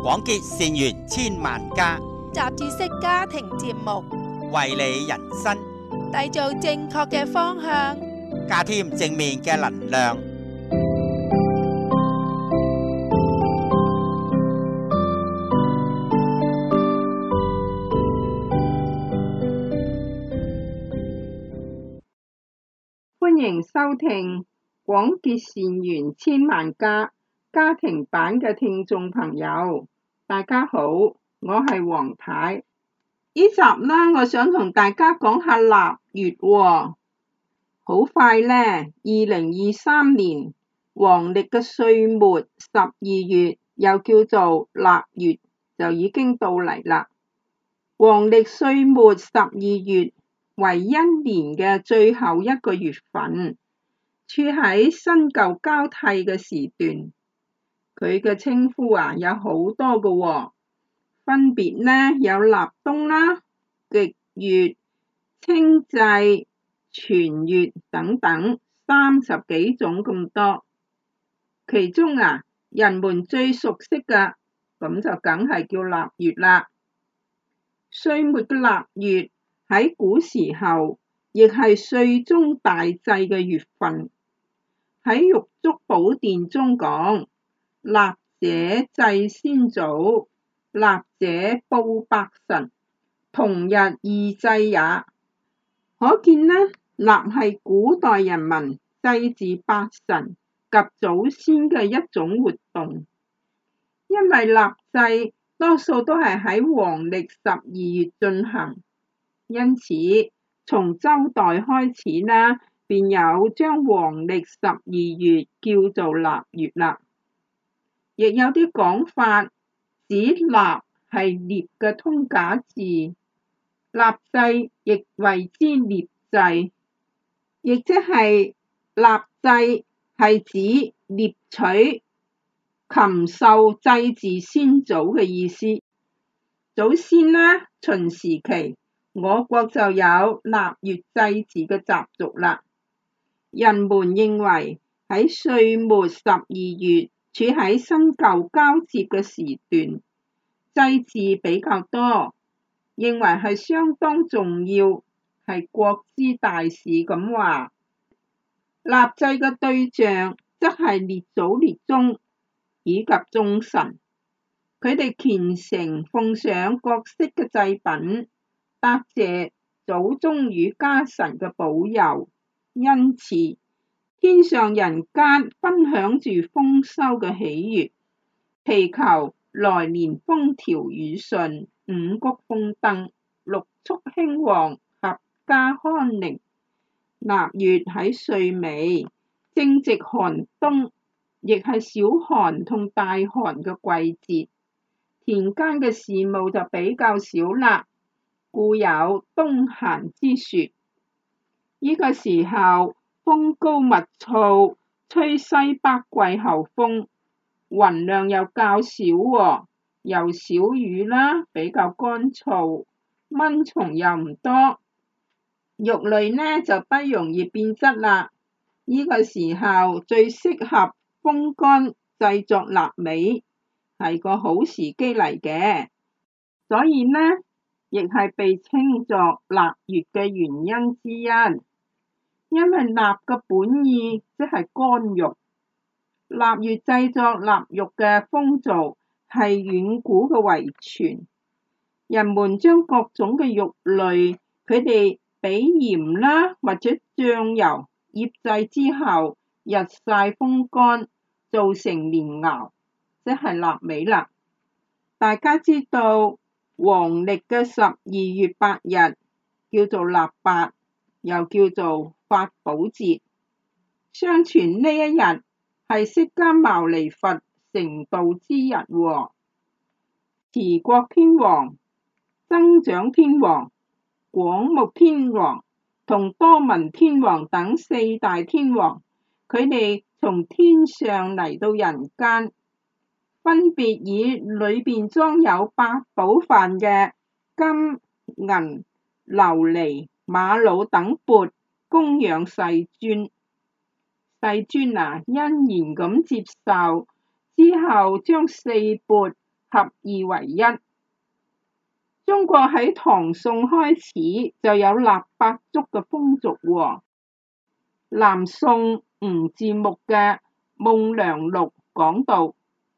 廣結善緣千萬家， 雜誌式家庭節目， 為你人生締造正確嘅方向， 加添正面嘅能量。 歡迎收聽廣結善緣千萬家家庭版嘅聽眾朋友，大家好，我係黃太。呢集呢，我想同大家講下臘月喎。好快呢，2023年黃曆嘅歲末12月，又叫做臘月，就已經到嚟啦。黃曆歲末12月為一年嘅最後一個月份，處喺新舊交替嘅時段。佢嘅稱呼有好多嘅喎，分別呢有立冬啦、極月、清祭、全月等等30幾種咁多。其中人們最熟悉嘅咁就梗係叫臘月啦。歲末嘅臘月喺古時候亦係歲中大祭嘅月份。喺玉竹寶典中講，臘者祭先祖，臘者報百神，同日異祭也。可見呢，臘係古代人民祭祀百神及祖先嘅一種活動。因為臘祭多數都係喺黃曆12月進行，因此從周代開始啦，便有將黃曆12月叫做臘月啦。亦有啲講法指臘係獵嘅通假字，臘祭亦為之獵祭，亦即係臘祭係指獵取禽獸祭祀先祖嘅意思。早先呢，秦時期我國就有臘月祭祀嘅習俗啦。人們認為喺歲末12月處喺新舊交接嘅時段，祭祀比較多，認為係相當重要，係國之大事咁話。臘祭嘅對象則係列祖列宗以及眾神，佢哋虔誠奉上各式嘅祭品，答謝祖宗與家神嘅保佑恩賜，天上人間分享住豐收嘅喜悅，祈求來年風調雨順、五穀豐登、六畜興旺、合家康寧。臘月喺歲尾，正值寒冬，亦係小寒同大寒嘅季節，田間嘅事務就比較少啦，故有冬閒之說。呢個時候風高物燥，吹西北季候風，雲量又較少喎，又少雨啦，比較乾燥，蚊蟲又唔多，肉類呢就不容易變質啦。呢個時候最適合風乾製作臘味，係個好時機嚟嘅，所以呢亦係被稱作臘月嘅原因之一。因為臘嘅本意即係乾肉，臘月製作臘肉嘅風俗係遠古嘅遺傳。人們將各種嘅肉類，佢哋俾鹽啦或者醬油醃製之後，日曬風乾，做成年肴，即係臘味啦。大家知道黃曆嘅12月8日叫做臘八，又叫做法寶節。相傳呢一日係釋迦牟尼佛成道之日喎。持國天王、增長天王、廣目天王同多聞天王等4大天王，佢哋從天上嚟到人間，分別以裏邊裝有八寶飯嘅金、銀、琉璃、瑪瑙等缽供養世尊。世尊欣然咁接受之後，將4缽合二為一。中國喺唐宋開始就有臘八粥嘅風俗喎。南宋吳自牧嘅《夢良錄》講到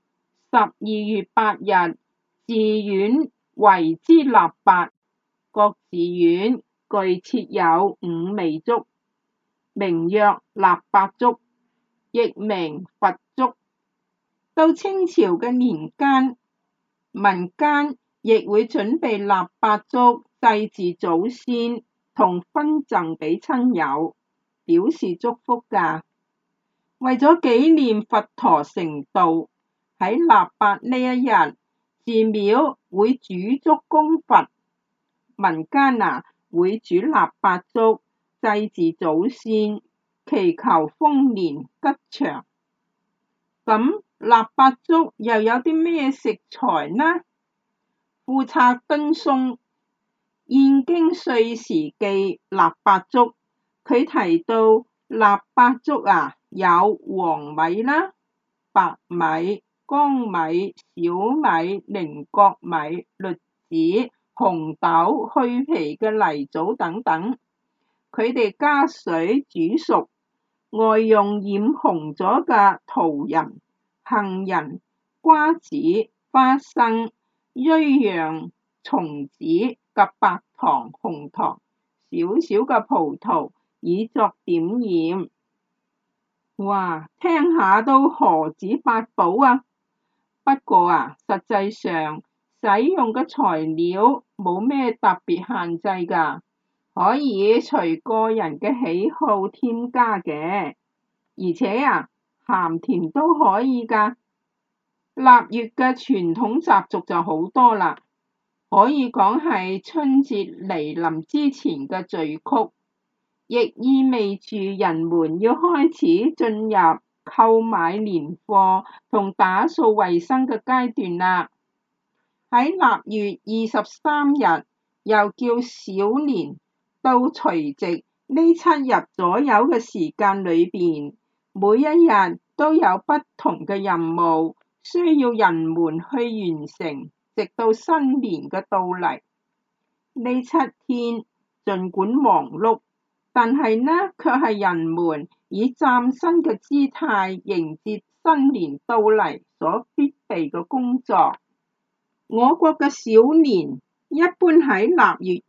12月8日，寺院為之臘八，各寺院具設有5味粥，名曰臘八粥，亦名佛粥。到清朝嘅年間，民間亦會準備臘八粥祭祀祖先同分贈俾親友，表示祝福㗎。為咗紀念佛陀成道，喺臘八呢一日，寺廟會煮粥供佛，民間會煮臘八粥祭祀祖先，祈求豐年吉祥。咁臘八粥又有啲咩食材呢？庫察敦松《燕京歲時記》臘八粥，佢提到臘八粥有黃米啦、白米、江米、小米、菱角米、栗子、紅豆、去皮嘅泥棗等等，佢哋加水煮熟，外用染紅咗嘅桃仁、杏仁、瓜子、花生、麴釀、松子及白糖、紅糖、少少嘅葡萄，以作點染。哇，聽下都何止八寶啊！不過實際上使用嘅材料冇咩特別限制㗎，可以隨個人嘅喜好添加嘅，而且鹹甜都可以㗎。臘月嘅傳統習俗就好多啦，可以講係春節來臨之前嘅序曲，亦意味住人們要開始進入購買年貨同打掃衛生嘅階段啦。喺臘月23日，又叫小年，到除夕呢7日左右嘅時間裏邊，每一日都有不同嘅任務需要人們去完成，直到新年嘅到嚟。呢7天儘管忙碌，但係卻係人們以嶄新嘅姿態迎接新年到嚟所必備嘅工作。我國嘅小年一般喺臘月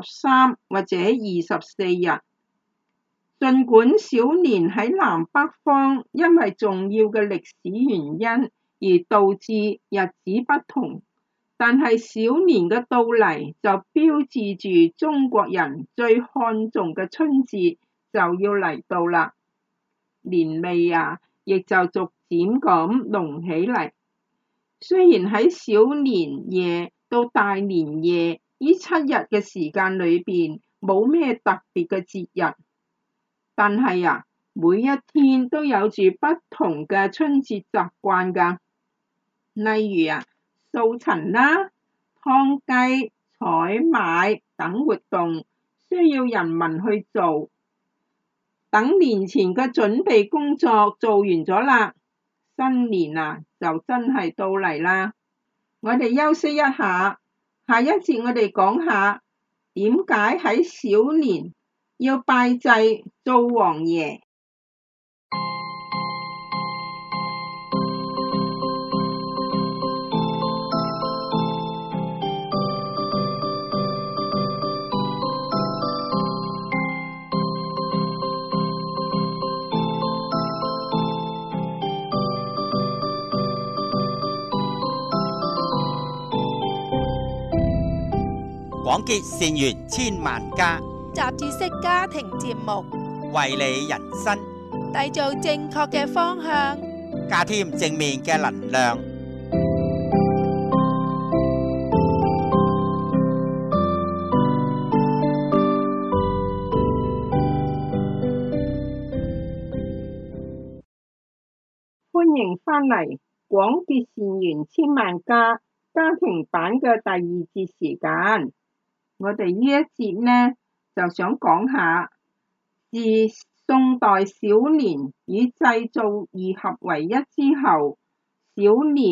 23或者24日。儘管小年喺南北方因為重要嘅歷史原因而導致日子不同，但係小年嘅到嚟就標誌住中國人最看重嘅春節就要嚟到啦。年味亦就逐漸咁濃起嚟。雖然喺小年夜到大年夜呢7日嘅時間裏邊冇咩特別嘅節日，但係每一天都有住不同嘅春節習慣㗎。例如掃塵啦、劏雞、採買等活動需要人民去做。等年前嘅準備工作做完咗啦，新年就真係到嚟啦。我哋休息一下，下一節我哋講下點解喺小年要拜祭灶王爺。 廣結善緣千萬家， 雜誌式家庭節目， 為你人生締造正確嘅方向， 加添正面嘅能量。 歡迎返嚟廣結善緣千萬家家庭版嘅第2節時間。我哋呢一節呢就想講下，自宋代小年與祭灶二合為一之後，小年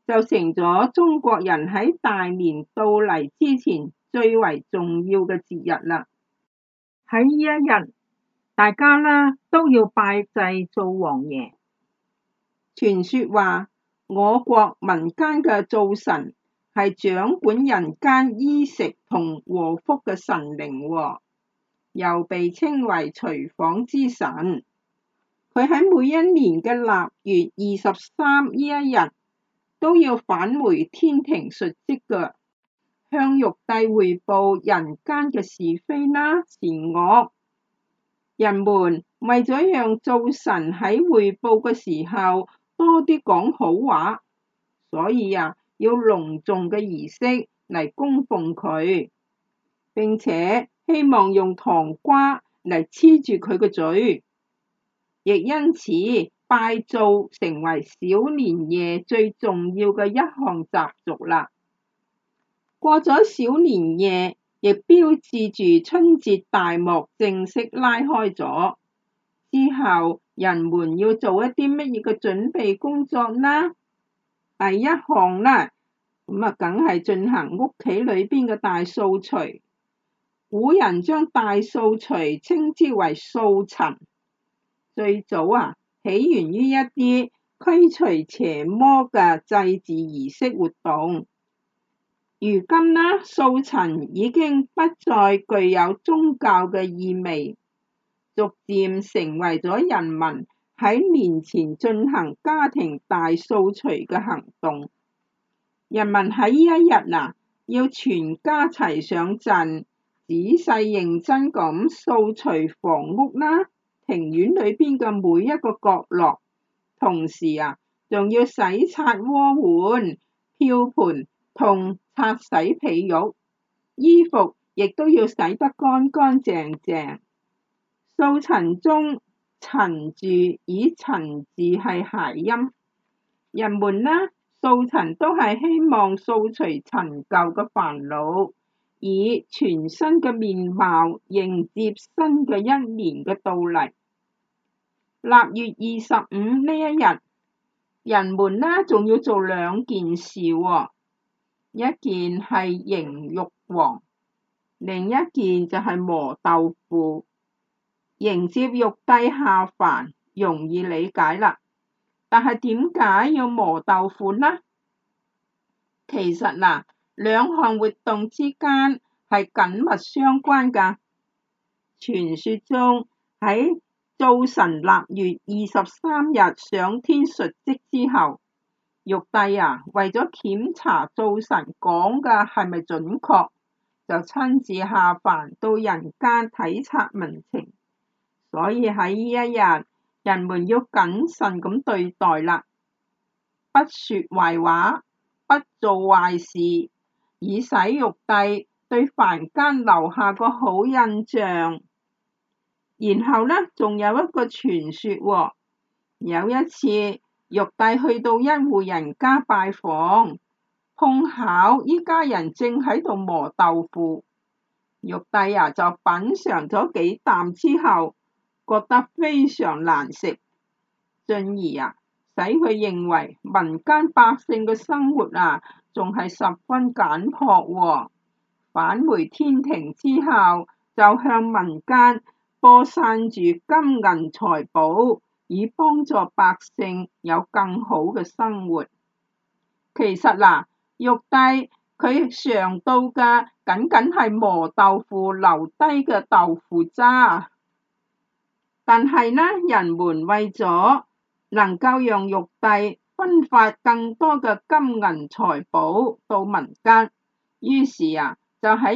就成咗中國人喺大年到嚟之前最為重要嘅節日啦。喺呢一日，大家呢都要拜祭灶王爺。傳說話，我國民間嘅灶神係掌管人間衣食同禍福嘅神靈喎，又被稱為廚房之神。佢喺每一年嘅臘月23呢一日都要返回天庭述職嘅，向玉帝匯報人間嘅是非啦、善惡。人們為咗讓灶神喺匯報嘅時候多啲講好話，所以要隆重嘅儀式嚟供奉佢，並且希望用糖瓜嚟黐住佢嘅嘴，亦因此拜灶成為小年夜最重要嘅一項習俗啦。過咗小年夜，亦標誌住春節大幕正式拉開咗。之後人們要做一啲乜嘢嘅準備工作呢？第一項呢，梗係進行屋企裏邊嘅大掃除。古人將大掃除稱之為掃塵，最早起源於一啲驅除邪魔嘅祭祀儀式活動。如今呢，掃塵已經不再具有宗教嘅意味，逐漸成為咗人民喺年前進行家庭大掃除嘅行動。人民喺呢一日要全家齊上陣，仔細認真咁掃除房屋啦、庭院裏邊嘅每一個角落，同時仲要洗刷鍋碗、瓢盆同擦洗被褥，衣服亦都要洗得乾乾淨淨。掃塵中塵字以塵字係諧音，人們呢掃塵都係希望掃除陳舊嘅煩惱，以全新嘅面貌迎接新嘅一年嘅到嚟。臘月25呢一日，人們呢仲要做兩件事喎，一件係迎玉皇，另一件就係磨豆腐。迎接玉帝下凡容易理解啦，但係點解要磨豆腐呢？其實兩項活動之間係緊密相關㗎。傳說中喺灶神臘月23日上天述職之後，玉帝為咗檢查灶神講嘅係咪準確，就親自下凡到人間體察民情。所以喺呢一日，人們要謹慎咁對待啦，不說壞話，不做壞事，以使玉帝對凡間留下個好印象。然後呢，仲有一個傳說喎，有一次玉帝去到一戶人家拜訪，碰巧依家人正喺度磨豆腐，玉帝就品嚐咗幾啖之後，覺得非常難食，進而使佢認為民間百姓嘅生活仲係十分簡樸喎。返回天庭之後，就向民間播散住金銀財寶，以幫助百姓有更好嘅生活。其實玉帝佢嘗到嘅僅僅係磨豆腐留低嘅豆腐渣。但係呢，人們為咗能夠讓玉帝分發更多嘅金銀財寶到民間，於是就喺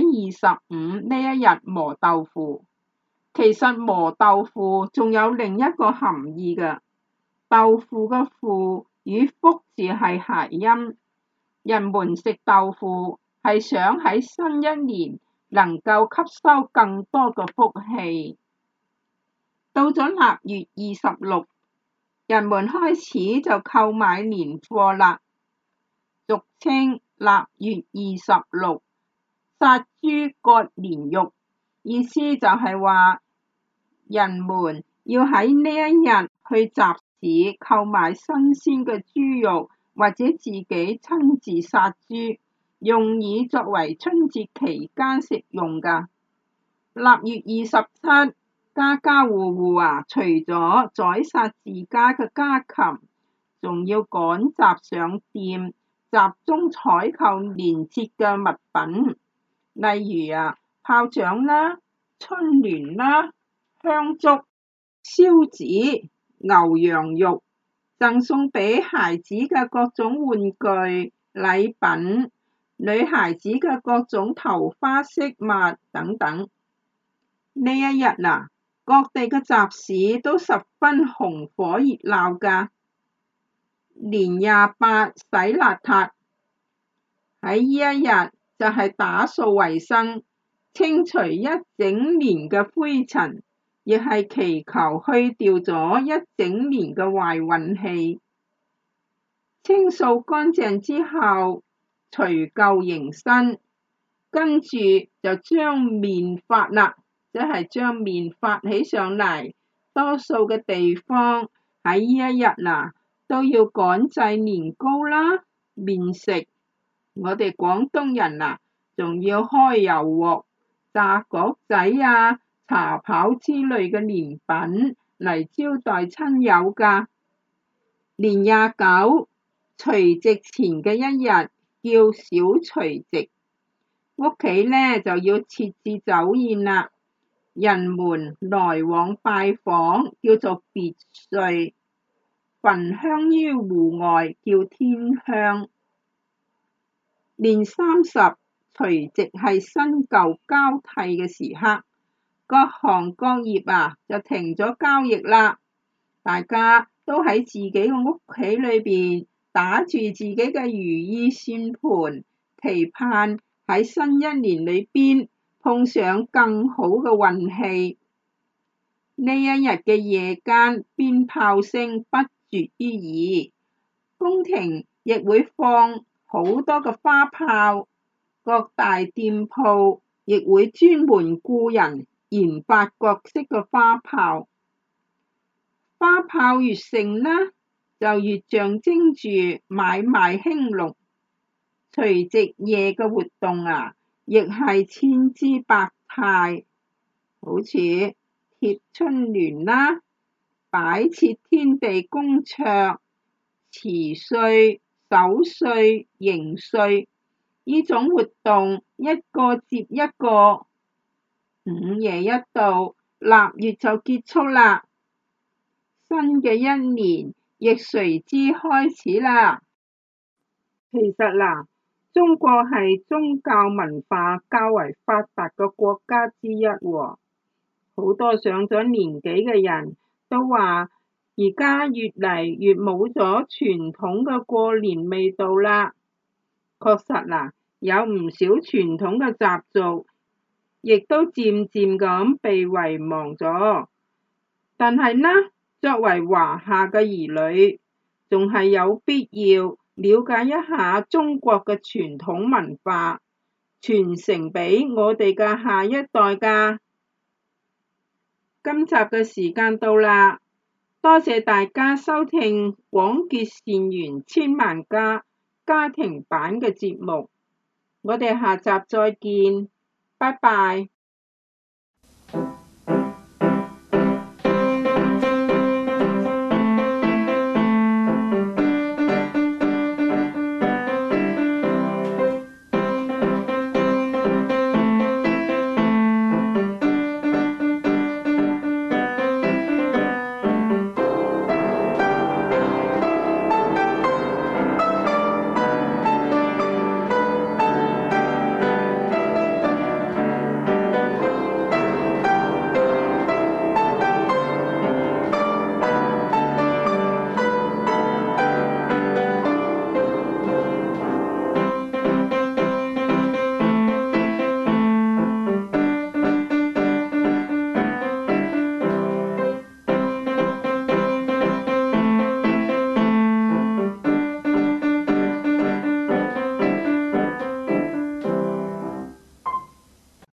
25呢一日磨豆腐。其實磨豆腐仲有另一個含義嘅，豆腐嘅腐與福字係諧音，人們食豆腐係想喺新一年能夠吸收更多嘅福氣。到咗臘月26，人們開始就購買年貨啦，俗稱臘月26，殺豬割年肉，意思就係話人們要喺呢一日去集市購買新鮮嘅豬肉或者自己親自殺豬，用以作為春節期間食用㗎。臘月27，家家戶戶除咗宰殺自家嘅家禽，仲要趕集上店，集中採購年節嘅物品，例如炮仗啦、春聯啦、香燭、燒紙、牛羊肉，贈送俾孩子嘅各種玩具、禮品，女孩子嘅各種頭花飾物等等。呢一日各地嘅集市都十分紅火熱鬧㗎。年28洗邋遢，喺呢一日就係打掃衛生，清除一整年嘅灰塵，亦係祈求去掉咗一整年嘅壞運氣。清掃乾淨之後，除舊迎新，跟住就將面發啦，即係將面發起上嚟。多數嘅地方喺呢一日都要趕製年糕啦、麵食。我哋廣東人仲要開油鑊、炸角仔茶跑之類嘅年品嚟招待親友㗎。年29除夕前嘅一日叫小除夕，屋企就要設置酒宴啦，人們來往拜訪叫做別歲，焚香於戶外叫天香。年30除夕係新舊交替嘅時刻，各行各業就停咗交易啦，大家都喺自己嘅屋企裏邊打住自己嘅如意算盤，期盼喺新一年裏邊碰上更好嘅運氣。呢一日嘅夜間，鞭炮聲不絕於耳，宮廷亦會放好多嘅花炮，各大店鋪亦會專門僱人研發各式嘅花炮。花炮越盛就越象徵住買賣興隆。除夕夜嘅活動亦係千姿百態，好似貼春聯啦、擺設天地公桌、辭歲、守歲、迎歲，呢種活動一個接一個。午夜一到，臘月就結束啦，新嘅一年亦隨之開始啦。其實中國係宗教文化較為發達嘅國家之一喎，好多上咗年紀嘅人都話，而家越嚟越冇咗傳統嘅過年味道啦。確實有唔少傳統嘅習俗，亦都漸漸咁被遺忘咗。但係作為華夏嘅兒女，仲係有必要了解一下中國嘅傳統文化，傳承俾我哋嘅下一代㗎。今集嘅時間到啦，多謝大家收聽廣結善緣千萬家家庭版嘅節目，我哋下集再見，拜拜。